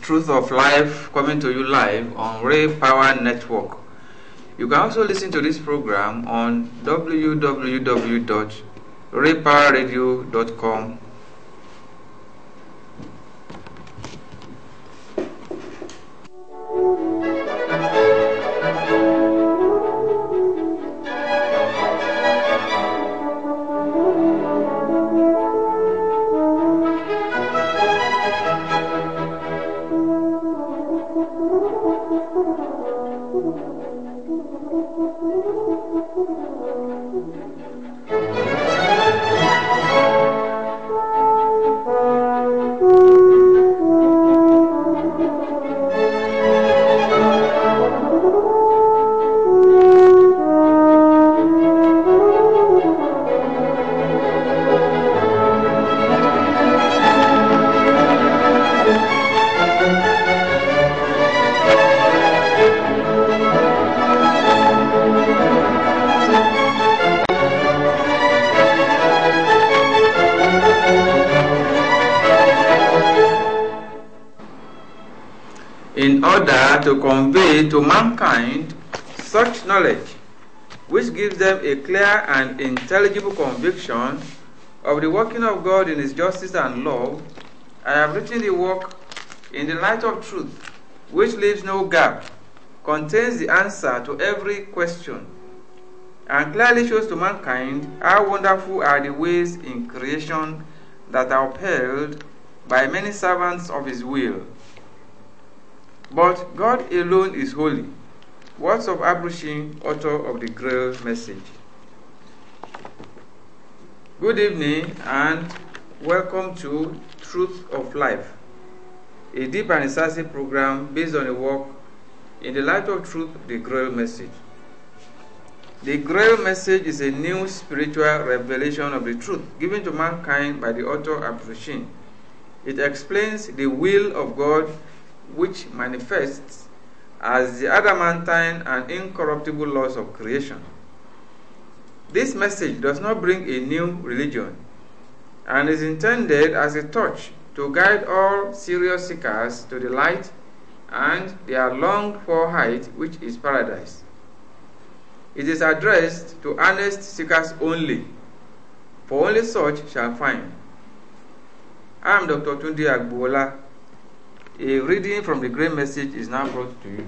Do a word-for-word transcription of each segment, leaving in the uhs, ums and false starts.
Truth of Life coming to you live on Ray Power Network. You can also listen to this program on w w w dot ray power radio dot com. In order to convey to mankind such knowledge which gives them a clear and intelligible conviction of the working of God in His justice and love, I have written the work In the Light of Truth, which leaves no gap, contains the answer to every question, and clearly shows to mankind how wonderful are the ways in creation that are upheld by many servants of His will. But God alone is holy. Words of Abrushin, author of the Grail Message. Good evening and welcome to Truth of Life, a deep and incisive program based on the work In the Light of Truth, the Grail Message. The Grail Message is a new spiritual revelation of the truth given to mankind by the author Abrushin. It explains the will of God, which manifests as the adamantine and incorruptible laws of creation. This message does not bring a new religion and is intended as a torch to guide all serious seekers to the light and their longed-for height, which is paradise. It is addressed to earnest seekers only, for only such shall find. I am Doctor Tunde Agbola. A reading from the Grail Message is now brought to you.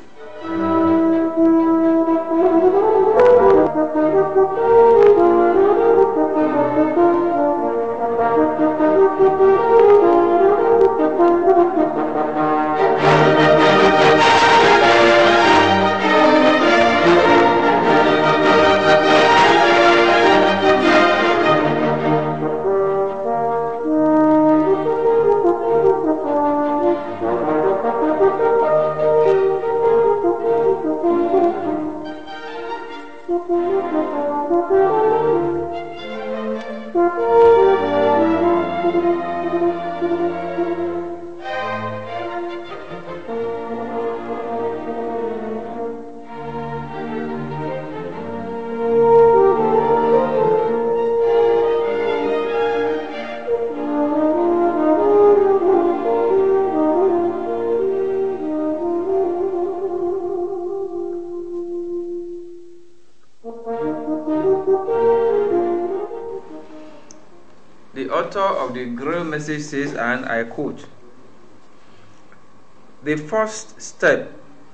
The author of the Grail Message says, and I quote, "The first step,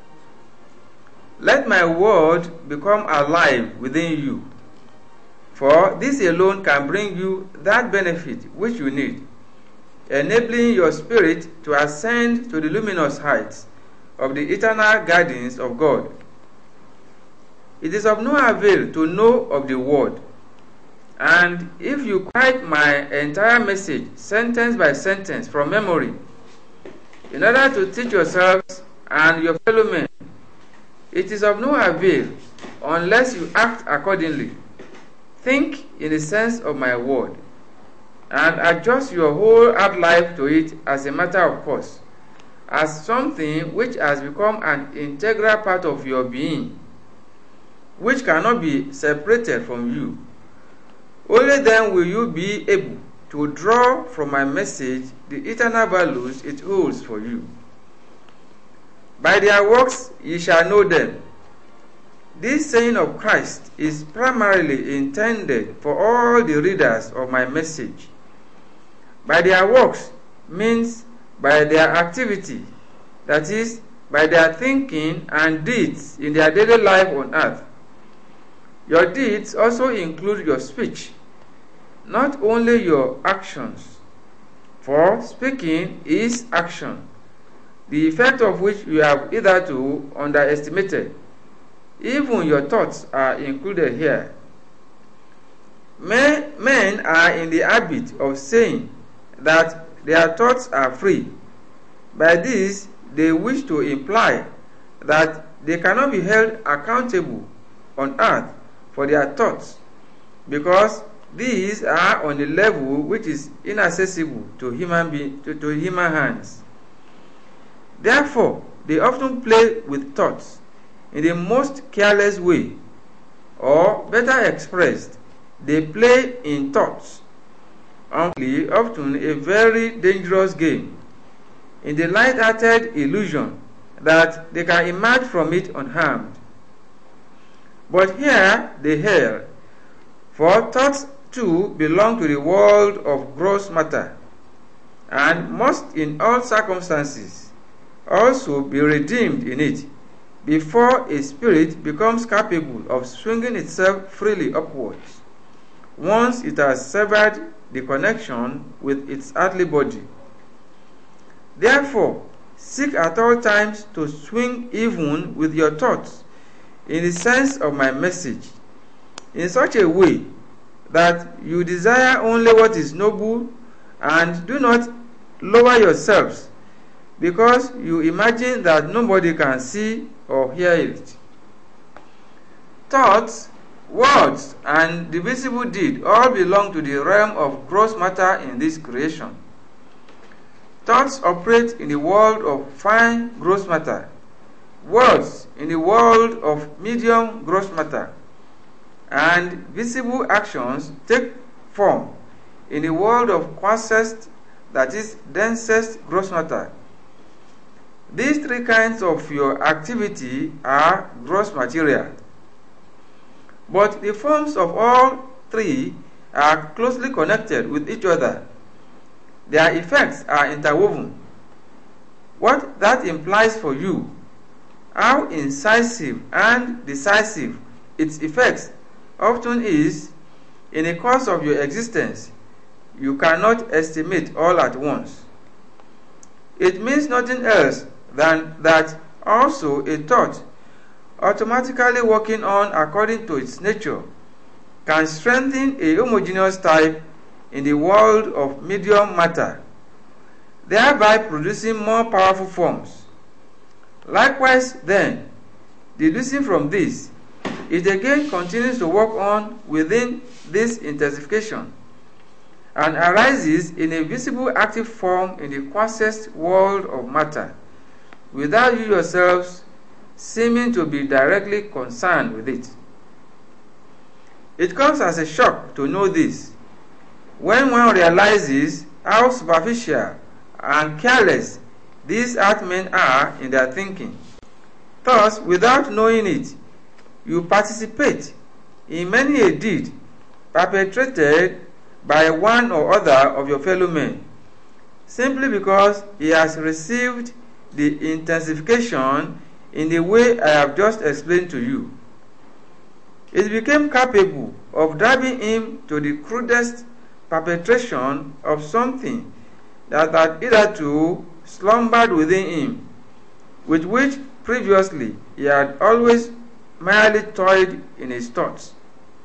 let my word become alive within you, for this alone can bring you that benefit which you need, enabling your spirit to ascend to the luminous heights of the eternal gardens of God. It is of no avail to know of the word, and if you quote my entire message sentence by sentence from memory, in order to teach yourselves and your fellow men, it is of no avail unless you act accordingly. Think in the sense of my word, and adjust your whole hard life to it as a matter of course, as something which has become an integral part of your being, which cannot be separated from you. Only then will you be able to draw from my message the eternal values it holds for you. By their works ye shall know them. This saying of Christ is primarily intended for all the readers of my message. By their works means by their activity, that is, by their thinking and deeds in their daily life on earth. Your deeds also include your speech, not only your actions, for speaking is action, the effect of which you have hitherto underestimated. Even your thoughts are included here. Men, men are in the habit of saying that their thoughts are free. By this, they wish to imply that they cannot be held accountable on earth for their thoughts, because these are on a level which is inaccessible to human be- to, to human hands. Therefore, they often play with thoughts in the most careless way, or better expressed, they play in thoughts, often a very dangerous game, in the light-hearted illusion that they can emerge from it unharmed. But here they err, for thoughts too belong to the world of gross matter, and must in all circumstances also be redeemed in it, before a spirit becomes capable of swinging itself freely upwards, once it has severed the connection with its earthly body. Therefore, seek at all times to swing even with your thoughts in the sense of my message, in such a way that you desire only what is noble and do not lower yourselves, because you imagine that nobody can see or hear it. Thoughts, words, and the visible deed all belong to the realm of gross matter in this creation. Thoughts operate in the world of fine gross matter, words in the world of medium gross matter, and visible actions take form in the world of coarsest, that is, densest gross matter. These three kinds of your activity are gross material. But the forms of all three are closely connected with each other. Their effects are interwoven. What that implies for you, how incisive and decisive its effects often is in the course of your existence, you cannot estimate all at once. It means nothing else than that also a thought, automatically working on according to its nature, can strengthen a homogeneous type in the world of medium matter, thereby producing more powerful forms. Likewise, then, deducing from this, it again continues to work on within this intensification, and arises in a visible active form in the coarsest world of matter, without you yourselves seeming to be directly concerned with it. It comes as a shock to know this, when one realizes how superficial and careless these earthmen are in their thinking. Thus, without knowing it, you participate in many a deed perpetrated by one or other of your fellow men, simply because he has received the intensification in the way I have just explained to you. It became capable of driving him to the crudest perpetration of something that had hitherto slumbered within him, with which previously he had always merely toyed in his thoughts.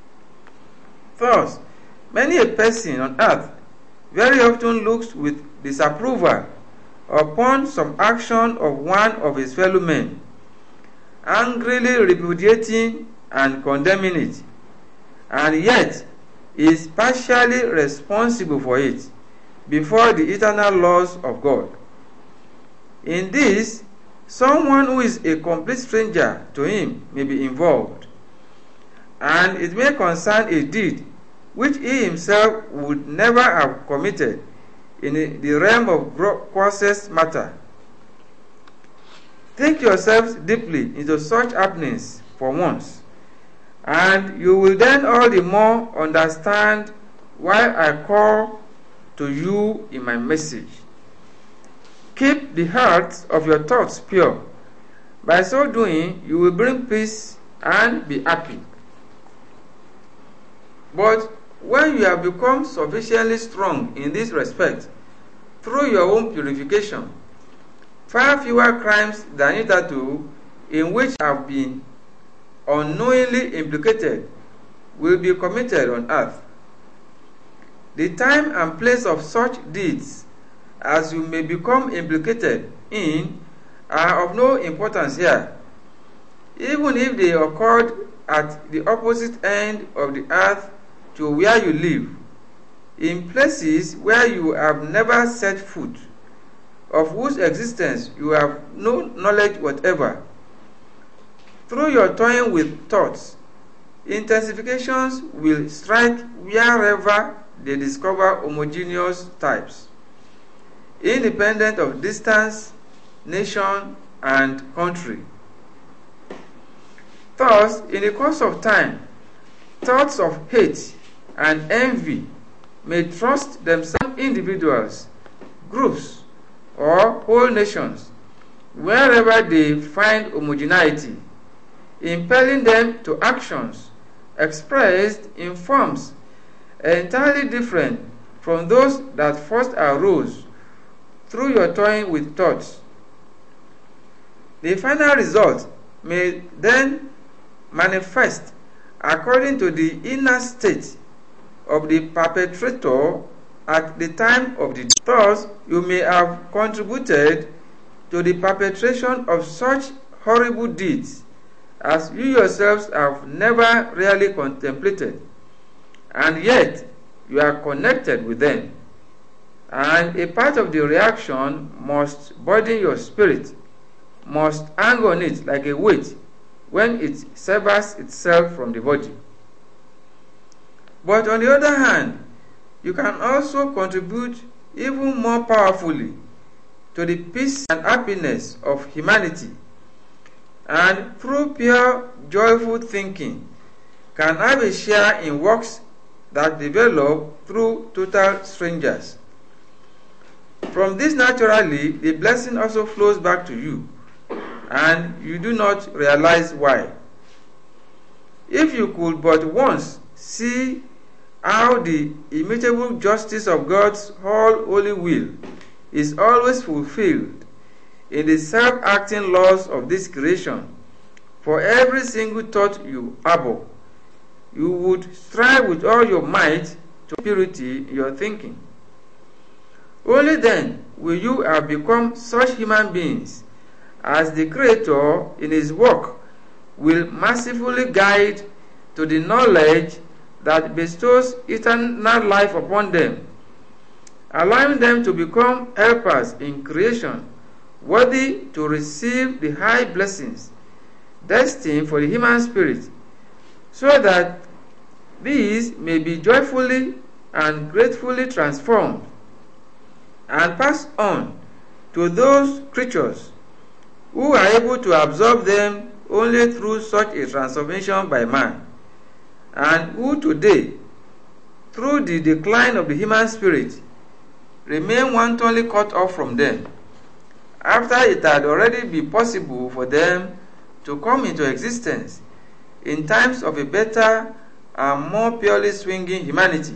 Thus, many a person on earth very often looks with disapproval upon some action of one of his fellow men, angrily repudiating and condemning it, and yet is partially responsible for it before the eternal laws of God. In this, someone who is a complete stranger to him may be involved, and it may concern a deed which he himself would never have committed in the realm of coarsest matter. Think yourselves deeply into such happenings for once, and you will then all the more understand why I call to you in my message. Keep the hearts of your thoughts pure. By so doing, you will bring peace and be happy. But when you have become sufficiently strong in this respect, through your own purification, far fewer crimes than hitherto in which have been unknowingly implicated will be committed on earth. The time and place of such deeds as you may become implicated in are of no importance here, even if they occurred at the opposite end of the earth to where you live, in places where you have never set foot, of whose existence you have no knowledge whatever. Through your toying with thoughts, intensifications will strike wherever they discover homogeneous types, independent of distance, nation, and country. Thus, in the course of time, thoughts of hate and envy may thrust themselves individuals, groups, or whole nations, wherever they find homogeneity, impelling them to actions expressed in forms entirely different from those that first arose through your toying with thoughts. The final result may then manifest according to the inner state of the perpetrator at the time of the deed. Thus, you may have contributed to the perpetration of such horrible deeds as you yourselves have never really contemplated, and yet you are connected with them, and a part of the reaction must burden your spirit, must hang on it like a weight when it severs itself from the body. But on the other hand, you can also contribute even more powerfully to the peace and happiness of humanity, and through pure, joyful thinking, can have a share in works that develop through total strangers. From this, naturally, the blessing also flows back to you, and you do not realize why. If you could but once see how the immutable justice of God's whole holy will is always fulfilled in the self-acting laws of this creation, for every single thought you harbor, you would strive with all your might to purity in your thinking. Only then will you have become such human beings as the Creator in His work will mercifully guide to the knowledge that bestows eternal life upon them, allowing them to become helpers in creation, worthy to receive the high blessings destined for the human spirit, so that these may be joyfully and gratefully transformed and passed on to those creatures who are able to absorb them only through such a transformation by man, and who today, through the decline of the human spirit, remain wantonly cut off from them, after it had already been possible for them to come into existence in times of a better and more purely swinging humanity.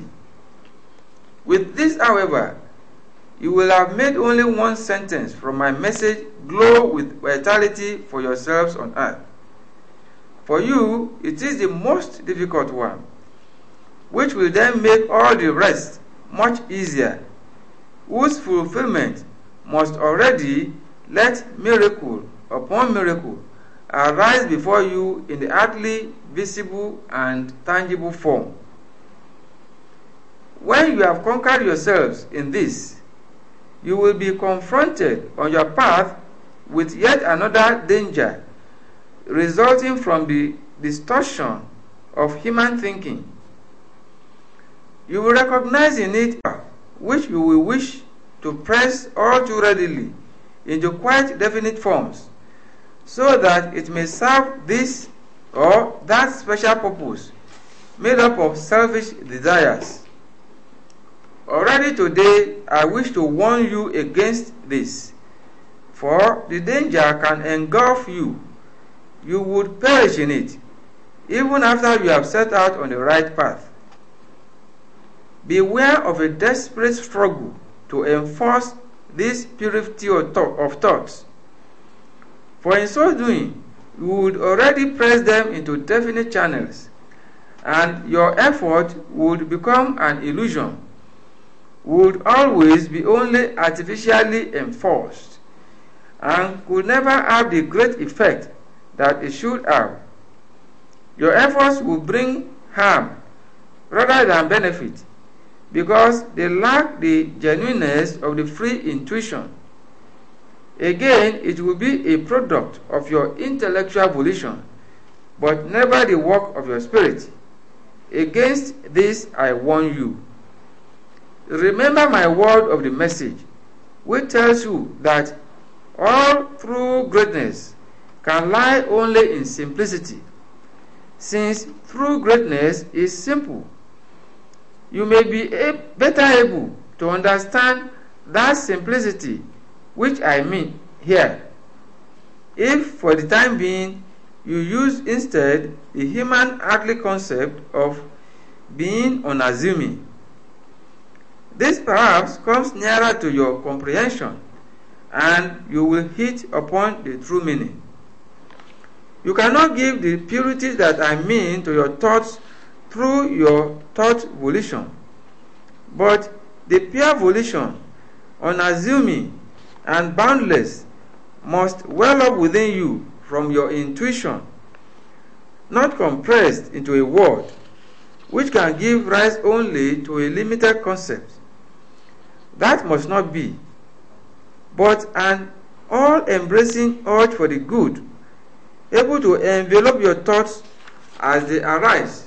With this, however, you will have made only one sentence from my message glow with vitality for yourselves on earth. For you, it is the most difficult one, which will then make all the rest much easier, whose fulfillment must already let miracle upon miracle arise before you in the earthly, visible, and tangible form. When you have conquered yourselves in this, you will be confronted on your path with yet another danger resulting from the distortion of human thinking. You will recognize in it which you will wish to press all too readily into quite definite forms, so that it may serve this or that special purpose made up of selfish desires. Already today, I wish to warn you against this, for the danger can engulf you. You would perish in it, even after you have set out on the right path. Beware of a desperate struggle to enforce this purity of thoughts, for in so doing, you would already press them into definite channels, and your effort would become an illusion, would always be only artificially enforced, and could never have the great effect that it should have. Your efforts will bring harm rather than benefit, because they lack the genuineness of the free intuition. Again, it will be a product of your intellectual volition, but never the work of your spirit. Against this I warn you. Remember my word of the message, which tells you that all true greatness can lie only in simplicity, since true greatness is simple. You may be better able to understand that simplicity which I mean here, if for the time being you use instead the human earthly concept of being unassuming. This perhaps comes nearer to your comprehension, and you will hit upon the true meaning. You cannot give the purity that I mean to your thoughts through your thought volition, but the pure volition, unassuming and boundless, must well up within you from your intuition, not compressed into a word which can give rise only to a limited concept. That must not be, but an all-embracing urge for the good, able to envelop your thoughts as they arise,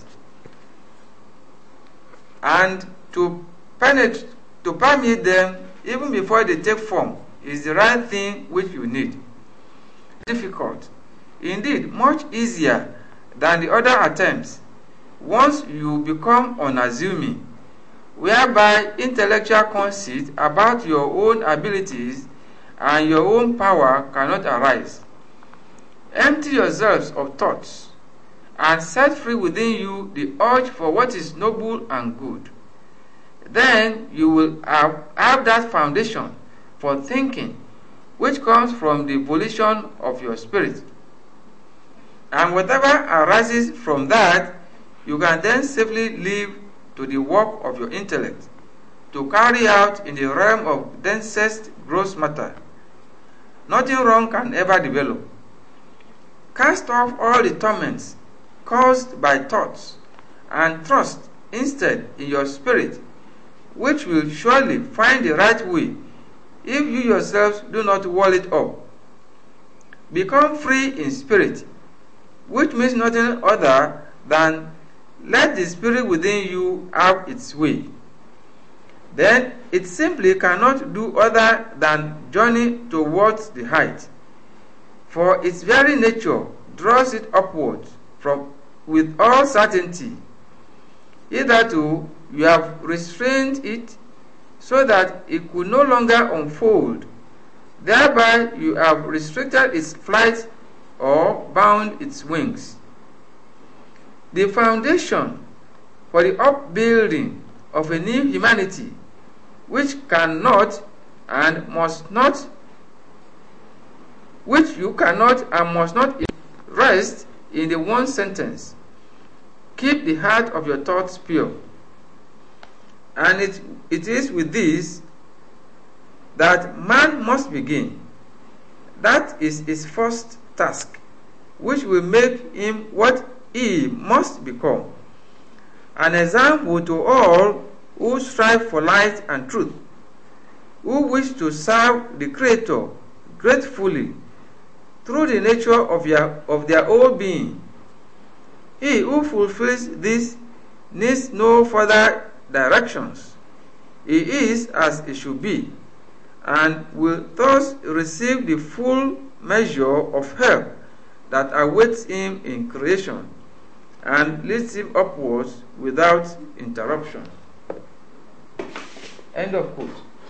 and to penetrate, to permeate them even before they take form, is the right thing which you need. Difficult, indeed much easier than the other attempts, once you become unassuming, whereby intellectual conceit about your own abilities and your own power cannot arise. Empty yourselves of thoughts, and set free within you the urge for what is noble and good. Then you will have, have that foundation for thinking which comes from the volition of your spirit. And whatever arises from that, you can then safely leave to the work of your intellect to carry out in the realm of densest gross matter. Nothing wrong can ever develop. Cast off all the torments caused by thoughts, and trust instead in your spirit, which will surely find the right way if you yourselves do not wall it up. Become free in spirit, which means nothing other than let the spirit within you have its way. Then it simply cannot do other than journey towards the height, for its very nature draws it upward from with all certainty. Hitherto you have restrained it so that it could no longer unfold. Thereby you have restricted its flight or bound its wings. The foundation for the upbuilding of a new humanity, which cannot and must not, which you cannot and must not rest in the one sentence: keep the heart of your thoughts pure. And it, it is with this that man must begin. That is his first task, which will make him what he must become: an example to all who strive for light and truth, who wish to serve the Creator gratefully through the nature of their, of their whole being. He who fulfills this needs no further directions. He is as he should be, and will thus receive the full measure of help that awaits him in creation and leads him upwards without interruption. End of quote.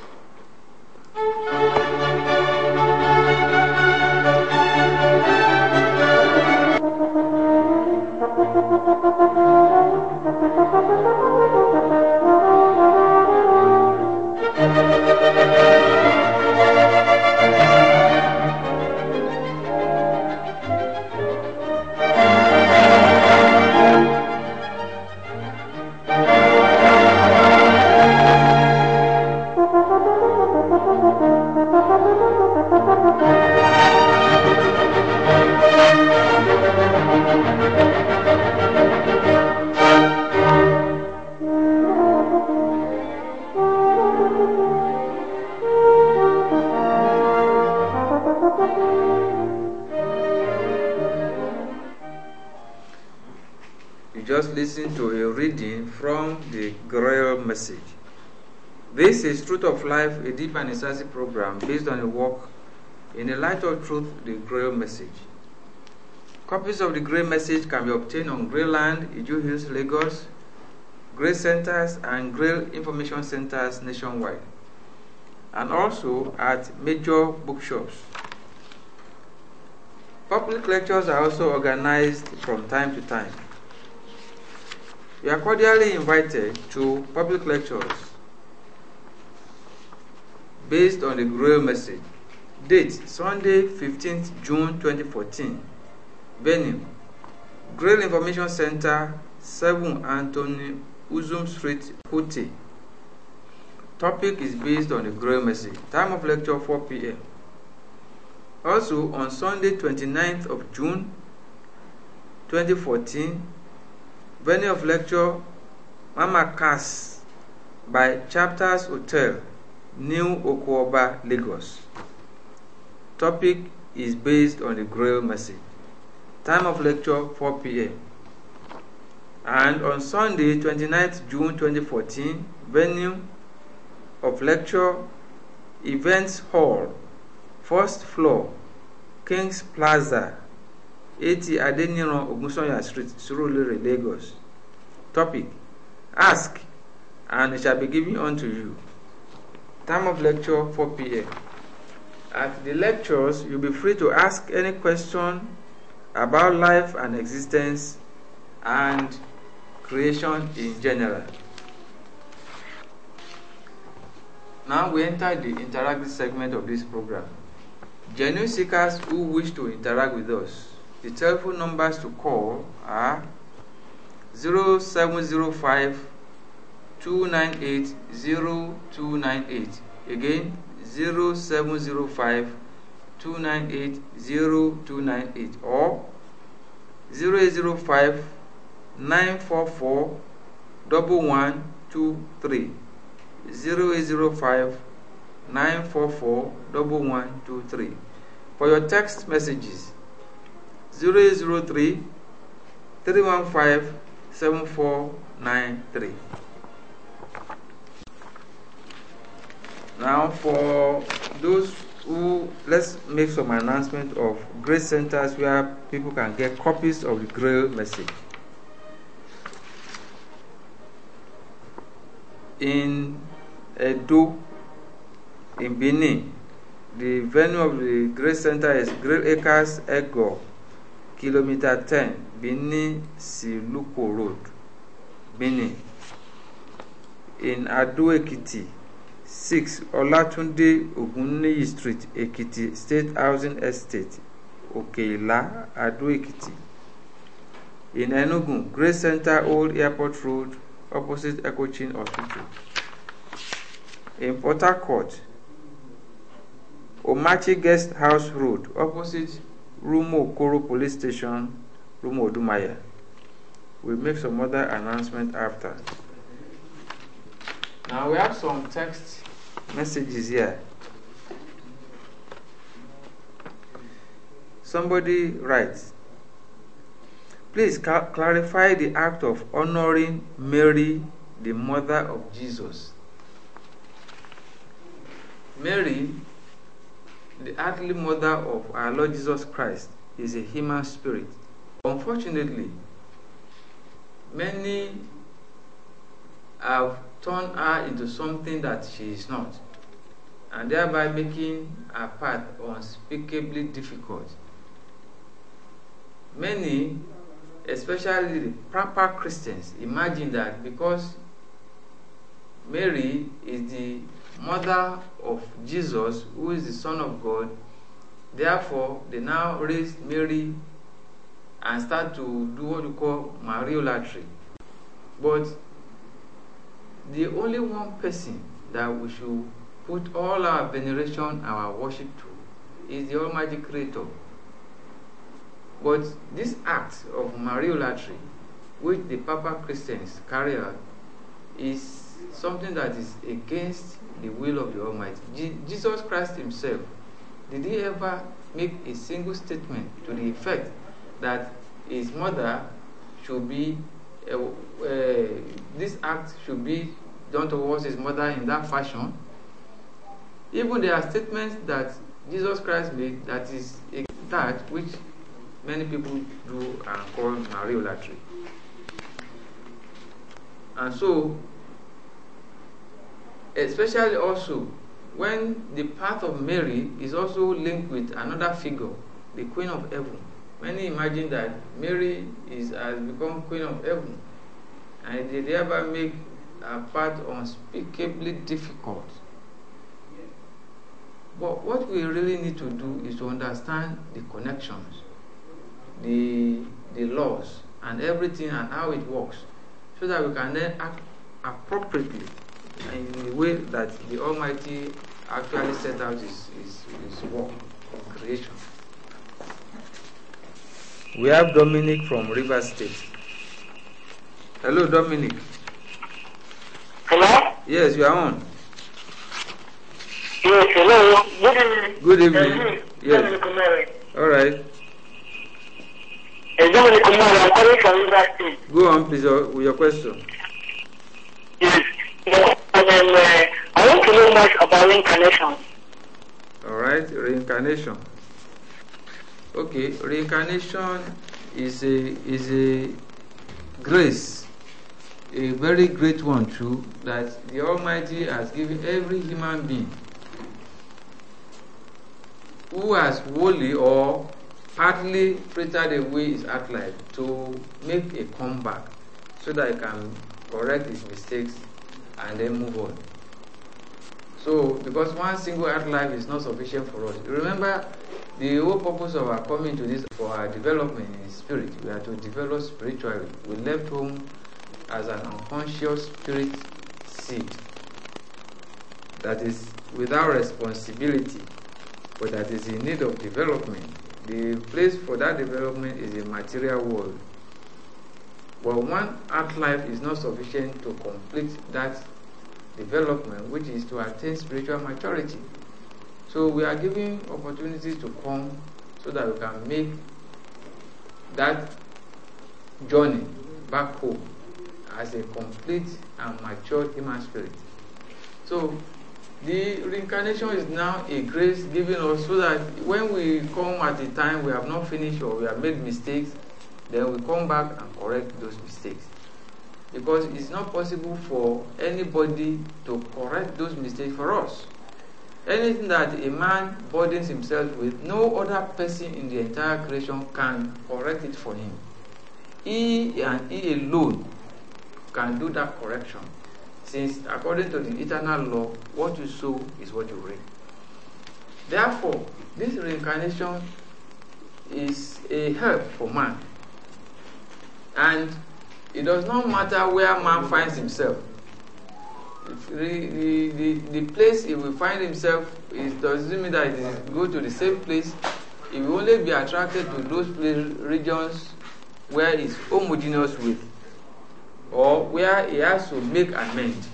Just listen to a reading from the Grail Message. This is Truth of Life, a deep and incisive program based on a work in the Light of Truth, the Grail Message. Copies of the Grail Message can be obtained on Grayland, Iju Hills, Lagos, Grail Centers and Grail Information Centers nationwide, and also at major bookshops. Public lectures are also organized from time to time. You are cordially invited to public lectures based on the Grail Message. Date, Sunday, fifteenth June twenty fourteen. Venue, Grail Information Center, seven Anthony Uzum Street, Putte. Topic is based on the Grail Message. Time of lecture, four p m Also, on Sunday, twenty-ninth of June twenty fourteen, venue of lecture, Mama Cass by Chapters Hotel, New Okoba, Lagos. Topic is based on the Grail Message. Time of lecture, four p m And on Sunday, twenty-ninth June twenty fourteen, venue of lecture, Events Hall, first floor, Kings Plaza, eighty Adeniran Ogunsanya Street, Surulere, Lagos. Topic, ask and it shall be given unto you. Time of lecture, four p m At the lectures, you'll be free to ask any question about life and existence and creation in general. Now we enter the interactive segment of this program. Genuine seekers who wish to interact with us, the telephone numbers to call are zero seven zero five, two nine eight, zero two nine eight. Again, zero seven zero five, two nine eight, zero two nine eight or zero eight zero five, nine four four, one one two three. zero eight zero five, nine four four, one one two three. For your text messages, zero eight zero three, three one five, seven four nine three. Now for those who, let's make some announcement of Grail Centers where people can get copies of the Grail Message. In Edo, in Benin, the venue of the Grail Center is Grail Acres, Ego, Kilometer ten, Benin Siluko Road, Benin. In Ado Ekiti, six Olatunde Ogunniyi Street, Ekiti State Housing Estate, Okeila, Ado Ekiti. In Enugu, Grail Center, Old Airport Road, opposite Ekochin Hospital. In Port Harcourt, Omachi Guest House Road, opposite Rumo Koro Police Station, Rumo Odumaya. We'll make some other announcement after. Now we have some text messages here. Somebody writes, please ca- clarify the act of honoring Mary, the mother of Jesus. Mary the earthly mother of our Lord Jesus Christ is a human spirit. Unfortunately, many have turned her into something that she is not, and thereby making her path unspeakably difficult. Many, especially the proper Christians, imagine that because Mary is the mother of Jesus, who is the Son of God, therefore they now raise Mary and start to do what you call Mariolatry. But the only one person that we should put all our veneration, our worship to, is the Almighty Creator. But this act of Mariolatry, which the Papa Christians carry out, is something that is against the will of the Almighty. Je- Jesus Christ himself, did he ever make a single statement to the effect that his mother should be, uh, uh, this act should be done towards his mother in that fashion? Even there are statements that Jesus Christ made that is a that which many people do and call Mariolatry. And so, especially also when the path of Mary is also linked with another figure, the Queen of Heaven. Many imagine that Mary is has become Queen of Heaven, and they thereby make her path unspeakably difficult. But what we really need to do is to understand the connections, the the laws, and everything, and how it works, so that we can then act appropriately in the way that the Almighty actually set out his, his, his work of creation. We have Dominic from River State. Hello, Dominic. Hello? Yes, you are on. Yes, hello. Good evening. Good evening. Yes. Dominic Kumari. All right. It's Dominic Kumari. I'm calling from River State. Go on, please, uh, with your question. Yes. Yeah. And then, uh, I want to know much about reincarnation. All right, reincarnation. Okay, reincarnation is a is a grace, a very great one too, that the Almighty has given every human being who has wholly or partly frittered away his earth life to make a comeback, so that he can correct his mistakes and then move on. So, because one single earth life is not sufficient for us. Remember, the whole purpose of our coming to this for our development in spirit. We are to develop spiritually. We left home as an unconscious spirit seed that is without responsibility, but that is in need of development. The place for that development is a material world. But one earth life is not sufficient to complete that development, which is to attain spiritual maturity. So we are given opportunities to come so that we can make that journey back home as a complete and mature human spirit. So the reincarnation is now a grace given us so that when we come at a time we have not finished or we have made mistakes, then we come back and correct those mistakes. Because it's not possible for anybody to correct those mistakes for us. Anything that a man burdens himself with, no other person in the entire creation can correct it for him. He and he alone can do that correction. Since according to the eternal law, what you sow is what you reap. Therefore, this reincarnation is a help for man. And it does not matter where man finds himself. The, the, the, the place he will find himself, it doesn't mean that he will go to the same place. He will only be attracted to those regions where he's homogeneous with, or where he has to make amends.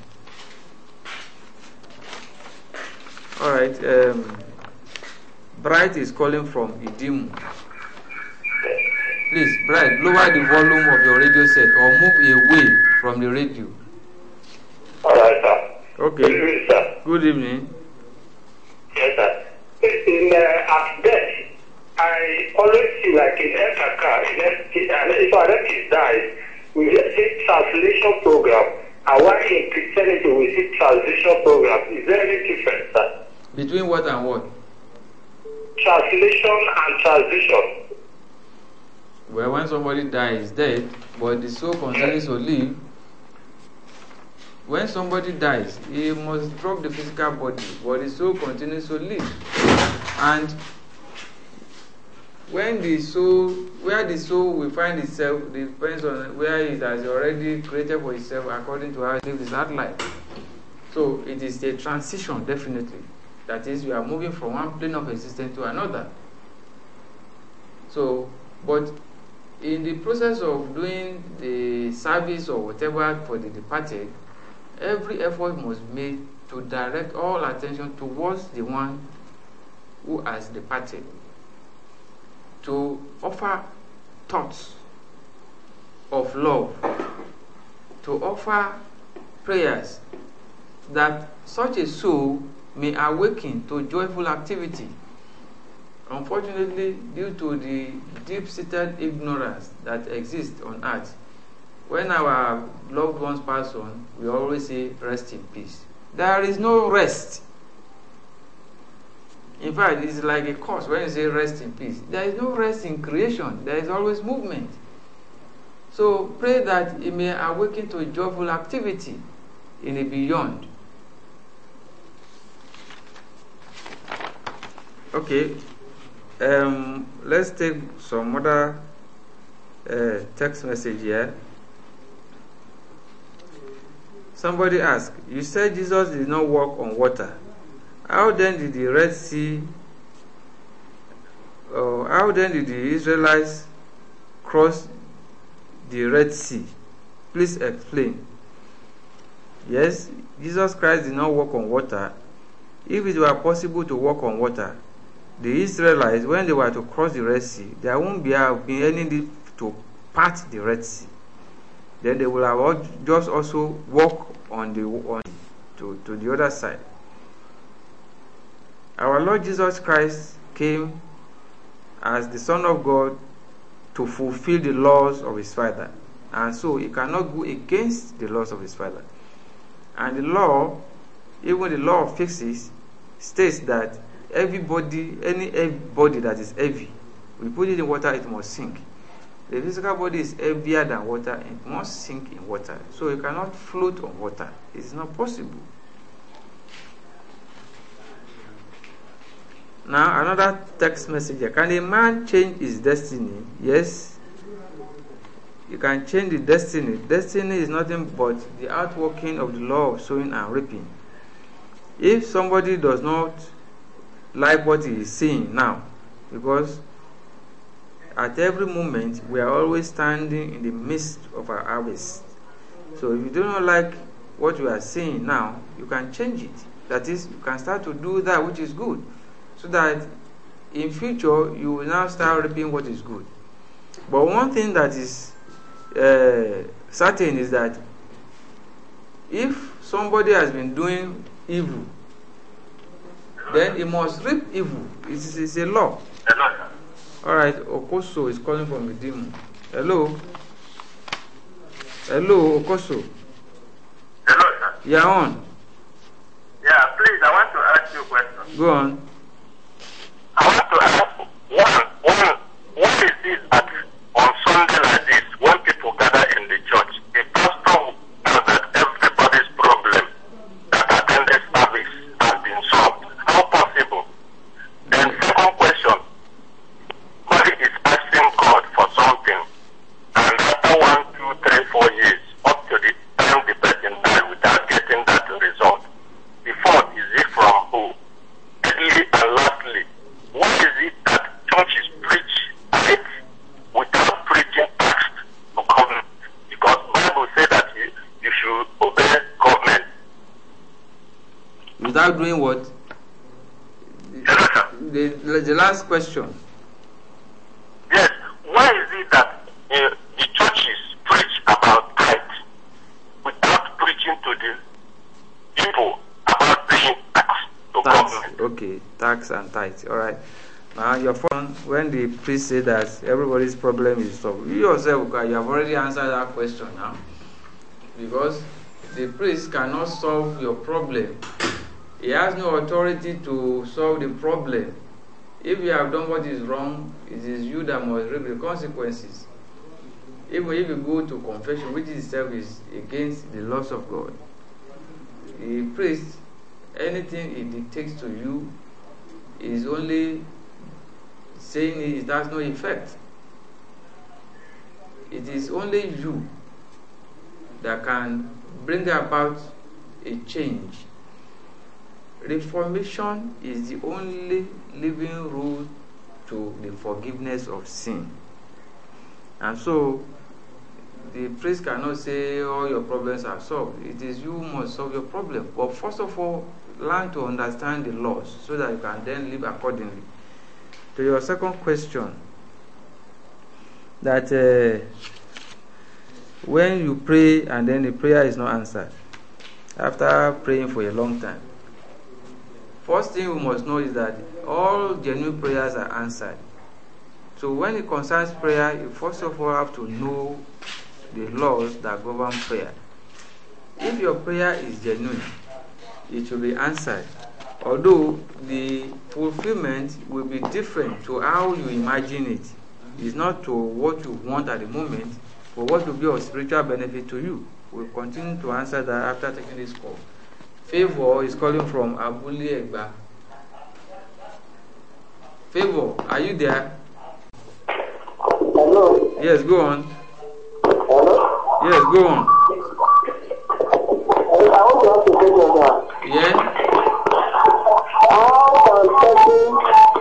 Alright, um, Bright is calling from Idimu. Please, Bright, lower the volume of your radio set or move away from the radio. Alright, sir. Okay. Good evening, sir. Good evening. Yes, sir. In in uh, at death, I always see like in Etaka, in and if an artist dies, we just see translation program. And why in Christianity we see translation program? Is there any difference, sir? Between what and what? Translation and transition. Well, when somebody dies, dead, but the soul continues to live. When somebody dies, he must drop the physical body, but the soul continues to live. And when the soul, where the soul will find itself, depends on where it has already created for itself according to how it lives its hard life. So it is a transition, definitely. That is, you are moving from one plane of existence to another. So, but in the process of doing the service or whatever for the departed, every effort must be made to direct all attention towards the one who has departed, to offer thoughts of love, to offer prayers that such a soul may awaken to joyful activity. Unfortunately, due to the deep-seated ignorance that exists on earth, when our loved ones pass on, we always say, rest in peace. There is no rest. In fact, it's like a curse when you say rest in peace. There is no rest in creation. There is always movement. So pray that it may awaken to joyful activity in the beyond. Okay, um, let's take some other uh, text message here. Somebody asked, you said Jesus did not walk on water. How then did the Red Sea, uh, how then did the Israelites cross the Red Sea? Please explain. Yes, Jesus Christ did not walk on water. If it were possible to walk on water, the Israelites, when they were to cross the Red Sea, there won't be have been any need to part the Red Sea. Then they will have just also walk on the on to, to the other side. Our Lord Jesus Christ came as the Son of God to fulfill the laws of his Father, and so he cannot go against the laws of his Father. And the law, even the law of physics, states that everybody, any body that is heavy, we put it in water, it must sink. The physical body is heavier than water, it must sink in water. So you cannot float on water. It's not possible. Now, another text message here. Can a man change his destiny? Yes. You can change the destiny. Destiny is nothing but the outworking of the law of sowing and reaping. If somebody does not like what he is seeing now, because at every moment we are always standing in the midst of our harvest. So if you do not like what you are seeing now, you can change it. That is, you can start to do that which is good, so that in future you will now start reaping what is good. But one thing that is uh, certain is that if somebody has been doing evil, then he must reap evil. It is, it's a law. All right, Okoso is calling from the demon. Hello. Hello, Okoso. Hello, sir. You're on. Yeah, please, I want to ask you a question. Go on. I want to ask, one, one, what is this that on Sunday like this, when people gather in the church, the pastor will tell that everybody's problem that attended service has been solved? How possible? Then second question, somebody is asking God for something, and after one, two, three, four years, up to the time the person died without getting that result. The fourth, is it from who? Thirdly and lastly, what is it that churches preach it without preaching text to government? Because Bible says that you, you should obey government. Without doing what? Yes, sir. The, the, the last question. Yes. Why is it that uh, the churches preach about tithe without preaching to the people about paying tax to Thanks. government? Okay. okay, tax and tithe. All right. Now, your phone, when the priest said that everybody's problem is solved, you yourself, you have already answered that question now. Because the priest cannot solve your problem. He has no authority to solve the problem. If you have done what is wrong, it is you that must reap the consequences. Even if you go to confession, which itself is against the laws of God. The priest, anything he dictates to you is only saying it has no effect. It is only you that can bring about a change. Reformation is the only living route to the forgiveness of sin. And so, the priest cannot say all your problems are solved. It is you who must solve your problem. But first of all, learn to understand the laws so that you can then live accordingly. To your second question, that uh, when you pray and then the prayer is not answered, after praying for a long time, first thing we must know is that all genuine prayers are answered. So when it concerns prayer, you first of all have to know the laws that govern prayer. If your prayer is genuine, it will be answered. Although the fulfillment will be different to how you imagine it. It's not to what you want at the moment, but what will be of spiritual benefit to you. We'll continue to answer that after taking this call. Favor is calling from Abuli Egba. Favor, are you there? Hello? Yes, go on. Hello? Yes, go on. I want to ask a question now. Yeah? How can person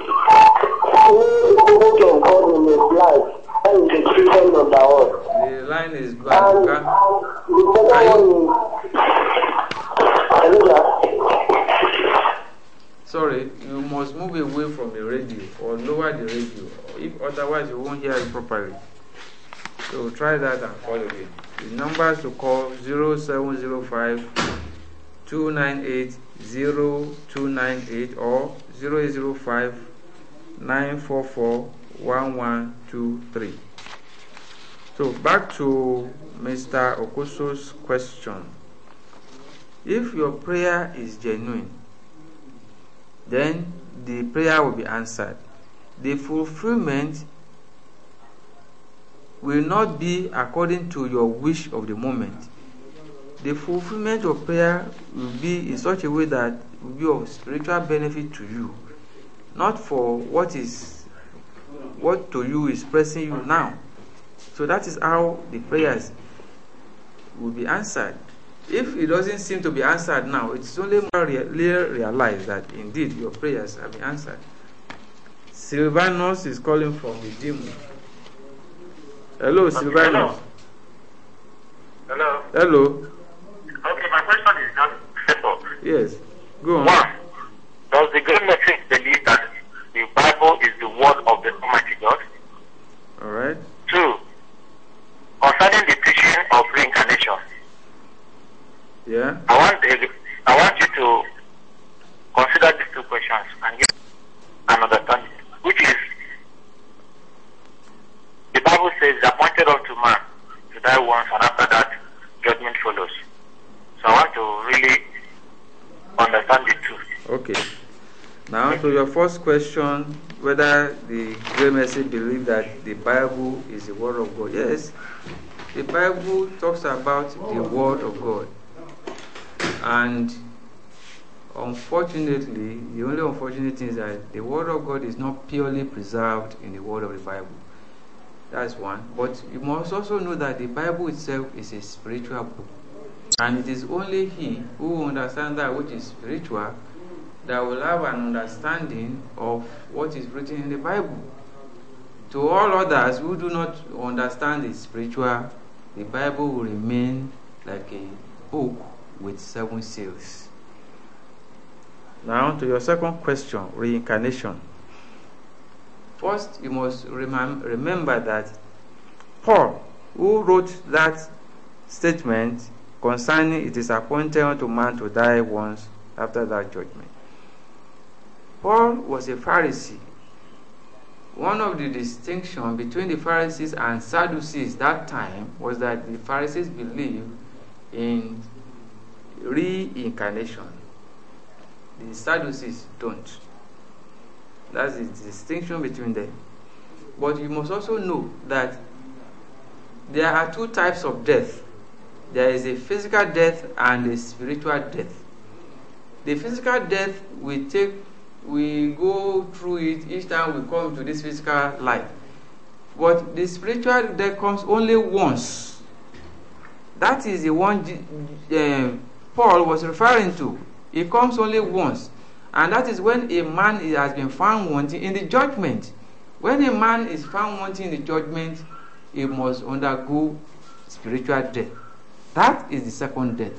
know the goodness of God in his life? That is the question number one. The line is bad. And Okay? the second one is, hello, sir? Sorry, you must move away from the radio or lower the radio. If otherwise, you won't hear it properly. So try that and call again. The numbers to call zero seven zero five two nine eight zero two nine eight or zero eight zero five nine four four one one two three. So back to Mister Okoso's question. If your prayer is genuine, then the prayer will be answered. The fulfillment will not be according to your wish of the moment. The fulfillment of prayer will be in such a way that it will be of spiritual benefit to you, not for what is what to you is pressing you now. So that is how the prayers will be answered. If it doesn't seem to be answered now, it's only more rea- realize that indeed your prayers have been answered. Silvanus is calling from Redeemer. Hello, Silvanus. Hello. Hello. Okay, my question is just simple. Yes. Go on. One, does the Great Message believe that the Bible is the word of the Almighty God? All right. Two, concerning the teaching of reincarnation, Yeah. I want the, I want you to consider these two questions and get an understanding, which is the Bible says it's appointed unto man to die once, and after that judgment follows. So I want to really understand the two. Okay. Now to your first question, whether the Great Message believe that the Bible is the Word of God. Yes, the Bible talks about the Word of God. And unfortunately, the only unfortunate thing is that the Word of God is not purely preserved in the Word of the Bible. That's one. But you must also know that the Bible itself is a spiritual book. And it is only he who understands that which is spiritual that will have an understanding of what is written in the Bible. To all others who do not understand the spiritual, the Bible will remain like a book with seven seals. Now to your second question, reincarnation. First, you must remem- remember that Paul, who wrote that statement concerning it is appointed unto man to die once after that judgment, Paul was a Pharisee. One of the distinctions between the Pharisees and Sadducees that time was that the Pharisees believed in reincarnation. The Sadducees don't. That's the distinction between them. But you must also know that there are two types of death. There is a physical death and a spiritual death. The physical death we take, we go through it each time we come to this physical life. But the spiritual death comes only once. That is the one uh, Paul was referring to. It comes only once. And that is when a man has been found wanting in the judgment. When a man is found wanting in the judgment, he must undergo spiritual death. That is the second death.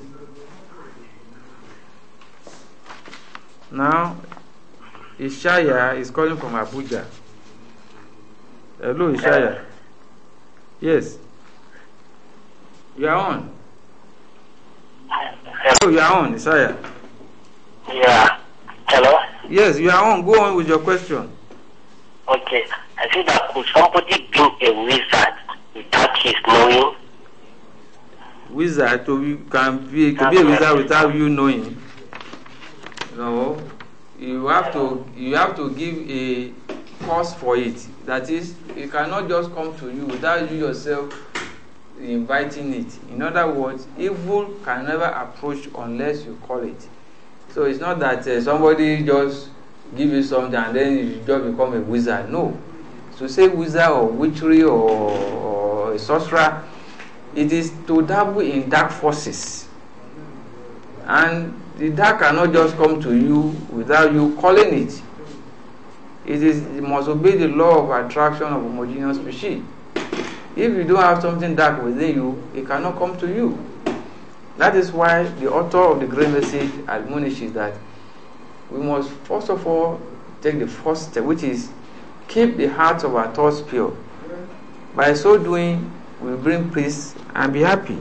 Now, Ishaya is calling from Abuja. Hello, Ishaya. Yes. You are on. Hello, you are on, Ishaya. Yeah. Hello? Yes, you are on. Go on with your question. Okay. I see that could somebody be a wizard without his knowing? Wizard, so you can be, to be a wizard without you knowing. No. You have to you have to give a cause for it. That is, it cannot just come to you without you yourself inviting it. In other words, evil can never approach unless you call it. So it's not that uh, somebody just give you something and then you just become a wizard. No. To say wizard or witchery or, or a sorcerer, it is to dabble in dark forces. And the dark cannot just come to you without you calling it. It is it must obey the law of attraction of homogeneous species. If you don't have something dark within you, it cannot come to you. That is why the author of the Great Message admonishes that we must first of all take the first step, which is keep the hearts of our thoughts pure. By so doing, we bring peace and be happy.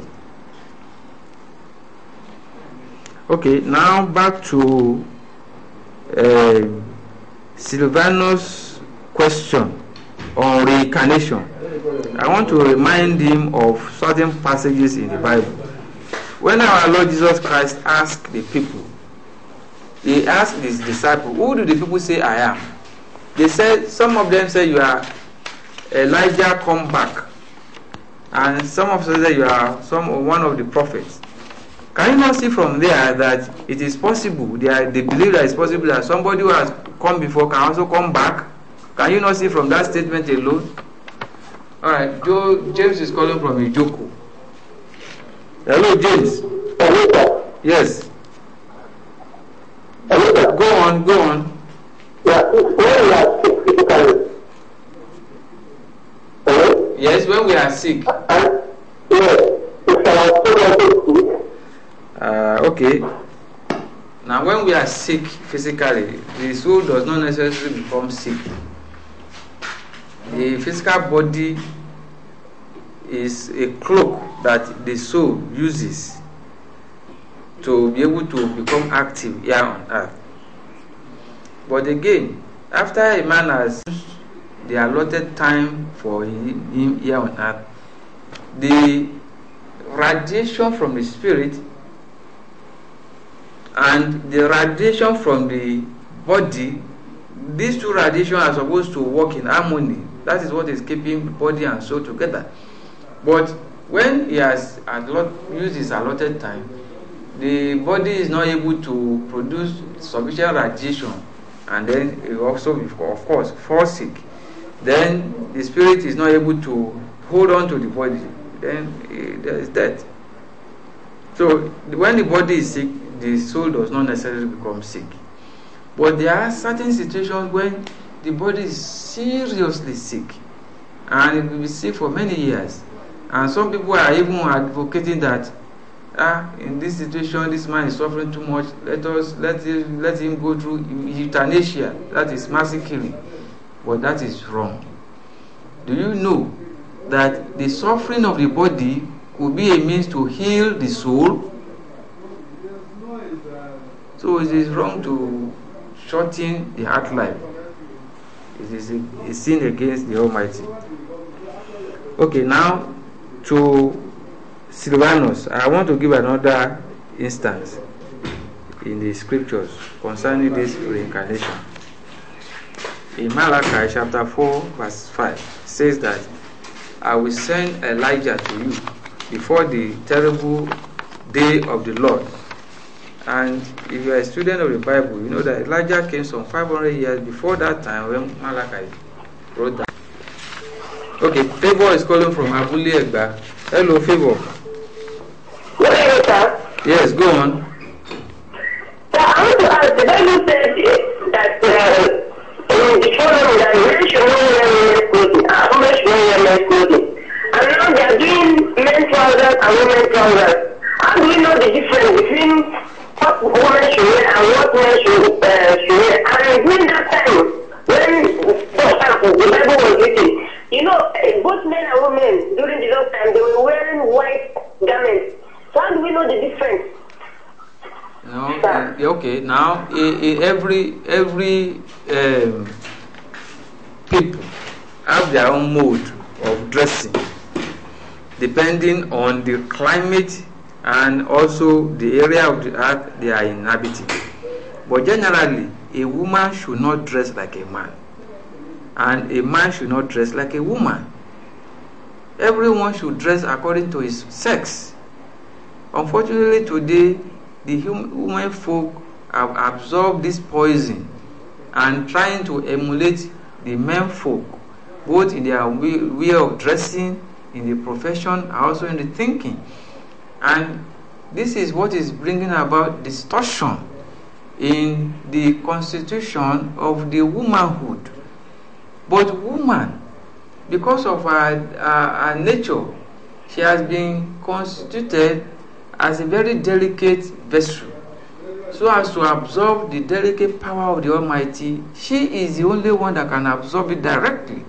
Okay, now back to uh, Silvanus' question on reincarnation. I want to remind him of certain passages in the Bible. When our Lord Jesus Christ asked the people, he asked his disciples, who do the people say I am? They said, some of them say you are Elijah come back. And some of them say you are some one of the prophets. Can you not see from there that it is possible, they, are, they believe that it's possible that somebody who has come before can also come back? Can you not see from that statement alone? Alright, Joe, James is calling from Ijoko. Hello, James. Hello, yes. Hello, go on, go on. Yeah, when we are sick physically. Hello? Yes, when we are sick. And, yes, it's our soul sick. Uh, okay. Now, when we are sick physically, the soul does not necessarily become sick. The physical body is a cloak that the soul uses to be able to become active here on earth. But again, after a man has the allotted time for him here on earth, the radiation from the spirit and the radiation from the body, these two radiations are supposed to work in harmony. That is what is keeping body and soul together. But when he has allot, used his allotted time, the body is not able to produce sufficient radiation, and then it also, of course, falls sick. Then the spirit is not able to hold on to the body. Then there is death. So when the body is sick, the soul does not necessarily become sick. But there are certain situations when the body is seriously sick, and it will be sick for many years. And some people are even advocating that, ah, in this situation, this man is suffering too much. Let us let him let him go through euthanasia. That is mass killing. But that is wrong. Do you know that the suffering of the body could be a means to heal the soul? So it is wrong to shorten the heart life. It is a, a sin against the Almighty. Okay, now to Silvanus, I want to give another instance in the scriptures concerning this reincarnation. In Malachi chapter four verse five, it says that I will send Elijah to you before the terrible day of the Lord. And if you are a student of the Bible, you know that Elijah came some five hundred years before that time when Malachi wrote that. Okay, Favor is calling from Abule Egba. Hello, Favor. Good evening, sir. Yes, go on. So I want to ask, the Bible said that uh, in the children that men should not wear men's clothing, and women should not wear men's clothing. And now they are doing men's trousers and women's trousers. How do we know the difference between what women should wear and what men should, uh, should wear? And during that time, when the Bible was written, you know, both men and women during the last time, they were wearing white garments. So how do we know the difference? No, uh, okay. Now, uh, uh, every every um, people have their own mode of dressing, depending on the climate and also the area of the earth they are inhabiting. But generally, a woman should not dress like a man, and a man should not dress like a woman. Everyone should dress according to his sex. Unfortunately, today, the human folk have absorbed this poison and trying to emulate the men folk, both in their way, way of dressing, in the profession, and also in the thinking. And this is what is bringing about distortion in the constitution of the womanhood. But woman, because of her, her, her nature, she has been constituted as a very delicate vessel, so as to absorb the delicate power of the Almighty. She is the only one that can absorb it directly,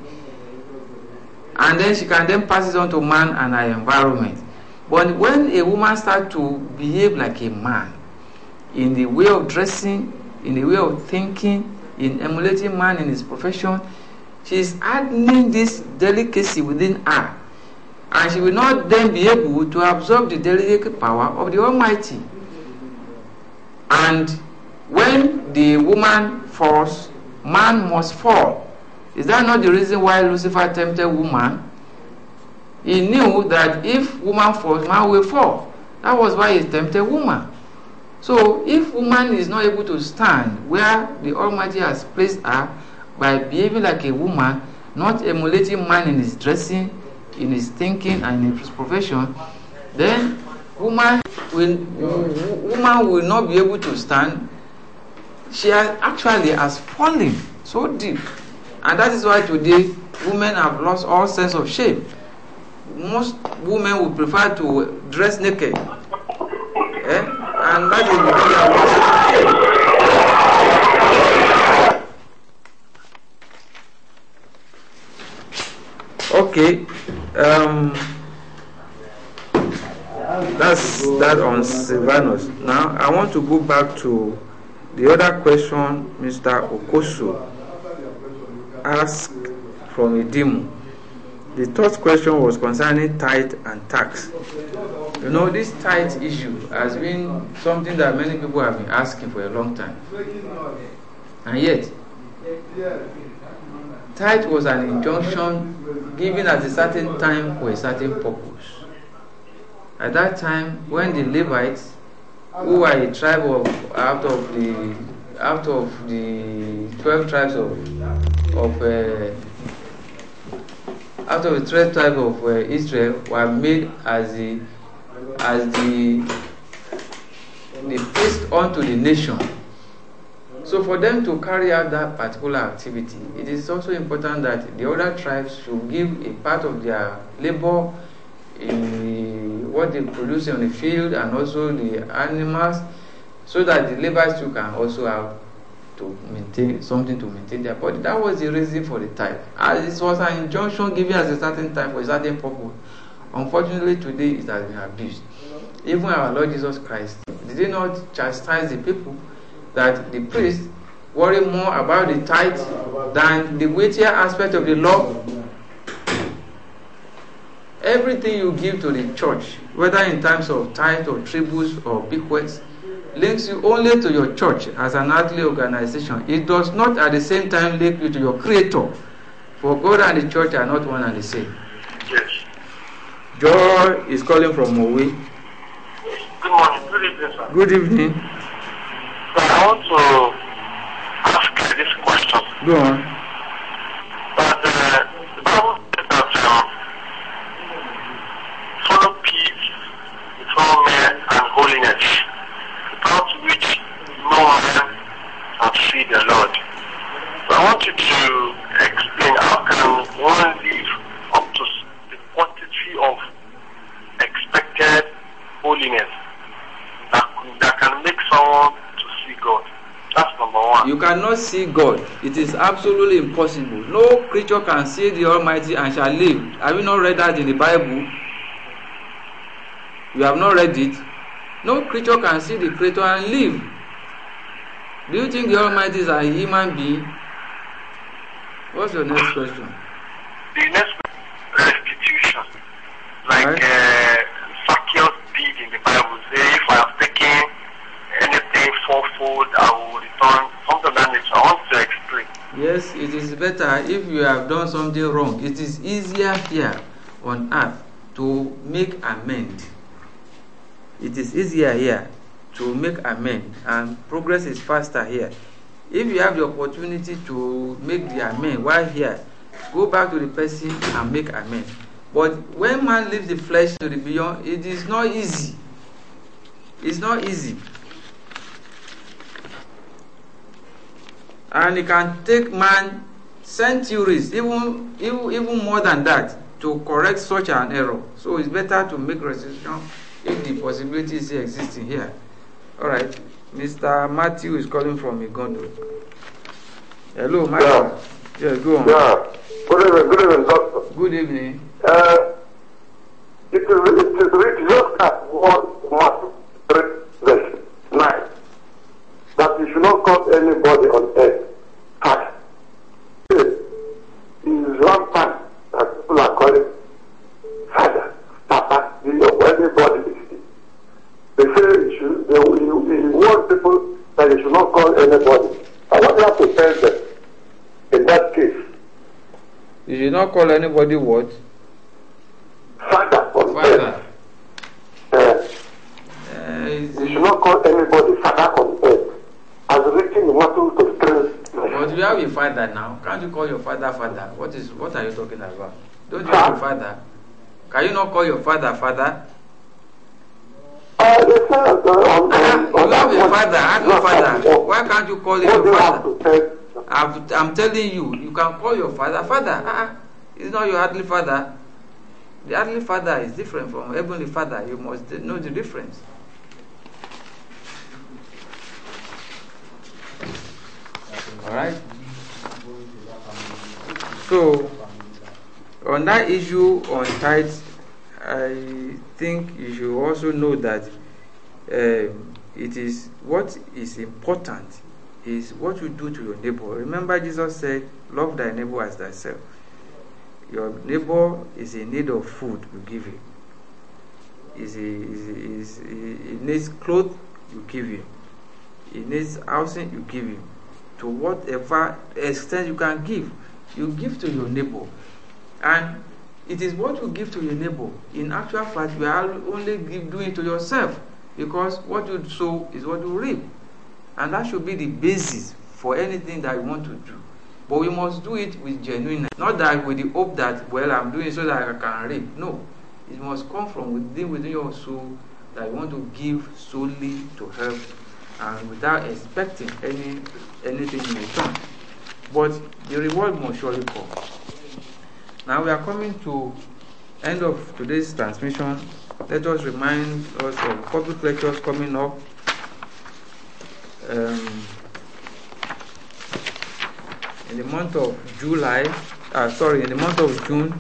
and then she can then pass it on to man and her environment. But when a woman starts to behave like a man in the way of dressing, in the way of thinking, in emulating man in his profession, she is hardening this delicacy within her, and she will not then be able to absorb the delicate power of the Almighty. And when the woman falls, man must fall. Is that not the reason why Lucifer tempted woman? He knew that if woman falls, man will fall. That was why he tempted woman. So if woman is not able to stand where the Almighty has placed her by behaving like a woman, not emulating man in his dressing, in his thinking, and in his profession, then woman will woman will not be able to stand. She has actually has fallen so deep, and that is why today women have lost all sense of shame. Most women would prefer to dress naked, eh? And that is because okay. Um, that's that on Silvanus. Now I want to go back to the other question Mister Okosu asked from Idimu. The third question was concerning tithe and tax. You know, this tithe issue has been something that many people have been asking for a long time, and yet tithe was an injunction given at a certain time for a certain purpose. At that time, when the Levites, who were a tribe of out of the out of the twelve tribes of of uh, out of the twelve tribes of uh, Israel, were made as the as the the priest unto the nation. So for them to carry out that particular activity, it is also important that the other tribes should give a part of their labor in the, what they produce on the field, and also the animals, so that the Levites too can also have to maintain something to maintain their body. That was the reason for the tithe. As it was an injunction given at a certain time for a certain purpose. Unfortunately, today it has been abused. Even our Lord Jesus Christ, did he not chastise the people that the priest worry more about the tithe than the weightier aspect of the law? Everything you give to the church, whether in terms of tithe or tributes or bequests, links you only to your church as an earthly organization. It does not at the same time link you to your Creator. For God and the church are not one and the same. Yes. Joy is calling from Mowi. Good morning. Good evening, sir. Good evening. So I want to ask you this question. Go on. But uh, the Bible says that um, follow peace with all men and holiness, without which no man can see the Lord. So I want you to explain how can one live up to the quantity of expected holiness that, that can make someone to see God. That's number one. You cannot see God. It is absolutely impossible. No creature can see the Almighty and shall live. Have you not read that in the Bible? You have not read it. No creature can see the Creator and live. Do you think the Almighty is a human being? What's your next question? The next restitution, like Right. uh, Zacchaeus did in the Bible, say if I have taken anything fourfold, I will return something like that. I want to explain. Yes, it is better if you have done something wrong. It is easier here on earth to make amend. It is easier here to make amend, and progress is faster here. If you have the opportunity to make the amend while here, go back to the person and make amend. But when man leaves the flesh to the beyond, it is not easy. It's not easy. And it can take man centuries, even, even, even more than that, to correct such an error. So it's better to make restitution if the possibility is existing here. All right. Mister Matthew is calling from Igondo. Hello, Matthew. Yeah. Yes, go on. Yeah. Good evening, good evening, doctor. Good evening. Uh, it is, it is written just as one Matthew three, verse nine, that you should not call anybody on earth father. It is rampant that people are calling father, papa, you know, everybody is. They say you should, they, you, you warn people that you should not call anybody. I want you have to tell them in that case. You should not call anybody what? Father on Father. earth. Uh, Uh, is you it- should not call anybody father on earth. As written in Matthew three. But you have a father now. Can't you call your father father? What is? What are you talking about? Don't you have a father? Can you not call your father father? Uh, they say, uh, on, Ah, on, you have a on- father. I have no, a father. no. Why can't you call him What your do you have father? to tell? I've, I'm telling you, you can call your father father. Ah, it's not your earthly father. The earthly father is different from heavenly father. You must know the difference. All right. So, on that issue on tithes, I think you should also know that um, it is what is important is what you do to your neighbor. Remember, Jesus said, "Love thy neighbor as thyself." Your neighbor is in need of food, you give him. Is he, is he, is he, he needs clothes, you give him. He needs housing, you give him. To whatever extent you can give, you give to your neighbor. And it is what you give to your neighbor. In actual fact, you are only give, doing to yourself, because what you sow is what you reap. And that should be the basis for anything that you want to do. But we must do it with genuineness. Not that with the hope that, well, I'm doing so that I can reap. No. It must come from within, within your soul that you want to give solely to help and without expecting any anything in return. But the reward must surely come. Now we are coming to end of today's transmission. Let us remind us of public lectures coming up. Um, in the month of July, uh, sorry, in the month of June,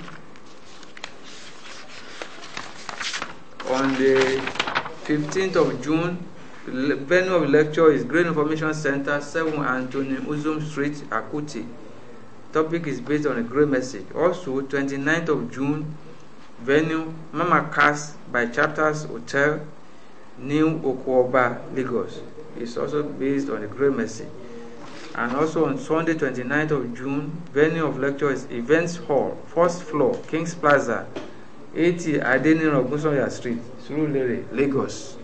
on the fifteenth of June, The venue of the lecture is Grail Information Center, seven Anthony Uzum Street, Akuti. Topic is based on a great message. Also, twenty-ninth of June, venue Mama Cass by Chapters Hotel, New Okuoba, Lagos. It's also based on a great message. And also on Sunday, twenty-ninth of June, venue of lecture is Events Hall, first floor, Kings Plaza, eighty Adeni Ogunsoya Street, Surulere, Lagos.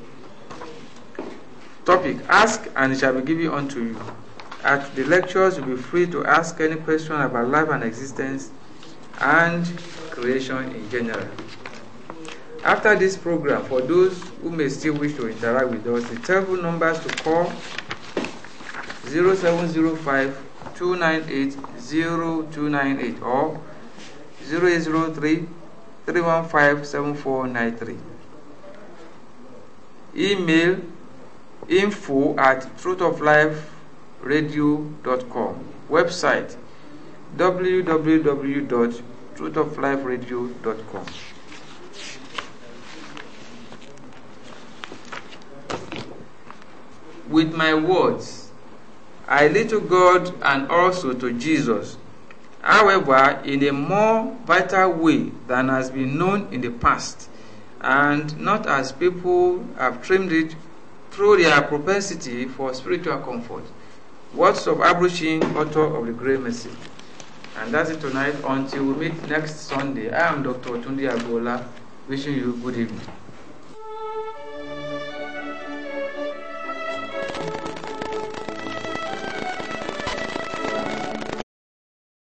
Topic: Ask and it shall be given unto you. At the lectures, you'll be free to ask any question about life and existence and creation in general. After this program, for those who may still wish to interact with us, the telephone numbers to call zero seven zero five, two nine eight, zero two nine eight or zero eight zero three, three one five, seven four nine three. Email info at truth of life radio dot com. Website w w w dot truth of life radio dot com. With my words, I lead to God and also to Jesus, however, in a more vital way than has been known in the past, and not as people have trimmed it through their propensity for spiritual comfort. Words of Abruchin, author of the Great Message. And that's it tonight. Until we meet next Sunday, I am Doctor Tunde Agbola, wishing you good evening.